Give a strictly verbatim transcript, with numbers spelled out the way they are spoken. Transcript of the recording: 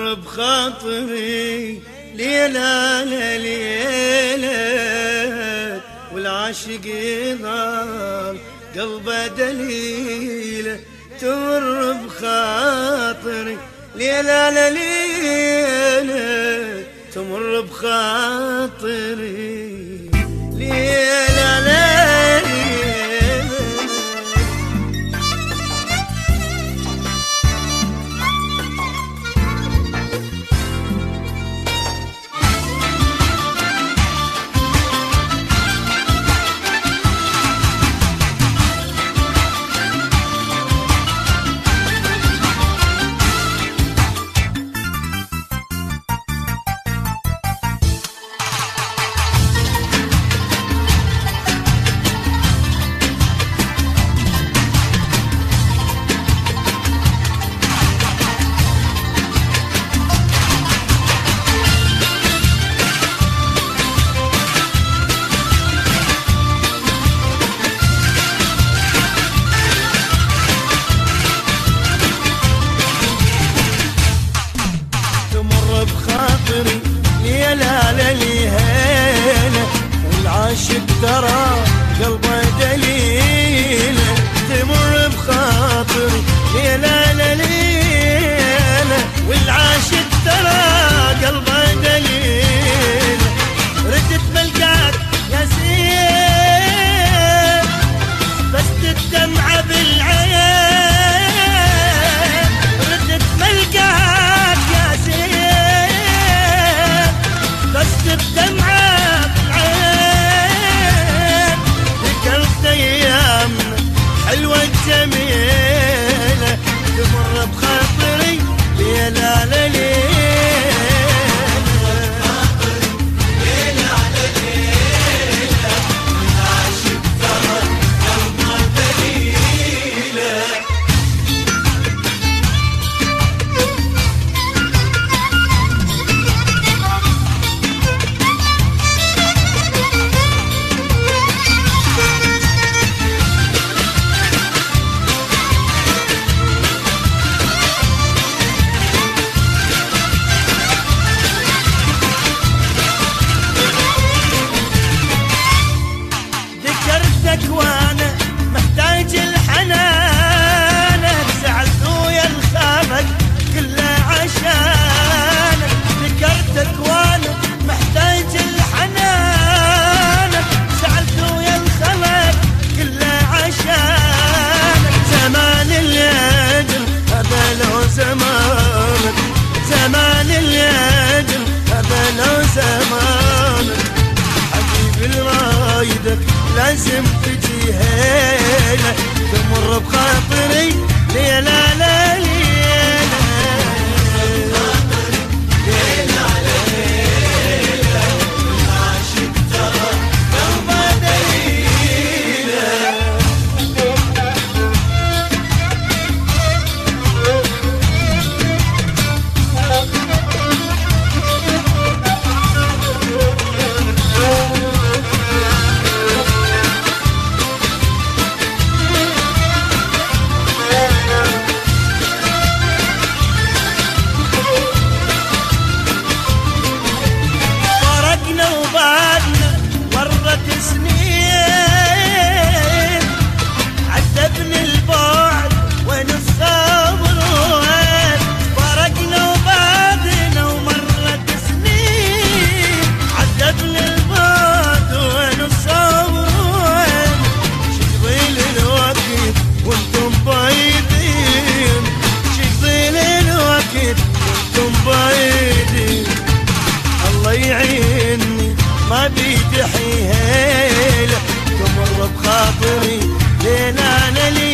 تمر بخاطري ليلة ليلة والعاشق يظل قلبه دليله. تمر بخاطري ليلة ليلة تمر بخاطري ليلة ليلة. بخاطري ليلة ليلة والعاشق ترى قلبه دليله. تمر بخاطري ليلة ليلة والعاشق ترى قلبه دليله. ردت ملقاك يا زين بس الدمعة بالعين. ردت ملقاك يا زين بس الدمعة بالعين. ذكرت أيامنا حلوة جميلة تمر بخاطري ليلة ليلة. وانا محتاج الحنانك زعلت ويا الخمك كله عشانك. ذكرتك وانا محتاج الحنانك زعلت ويا الخمك كله عشانك. زمان اليدل هذا لو زمانك زمان اليدل هذا لو زمانك. حبيبي الرايدك لازم تجي هيلة تمر بخاطري ليلة ليلة ليلة ليلة العاشق ترى قلبه دليله. سنين عذبني البعد وين الصبر وين. فرقنا وبعدنا ومرت سنين عذبني البعد وين الصبر وين. شقضي الوقت وانتم بعيدين شقضي الوقت وانتم بعيدين. الله يعيني ما بيدي حيلة تمر بخاطري ليلة ليلة.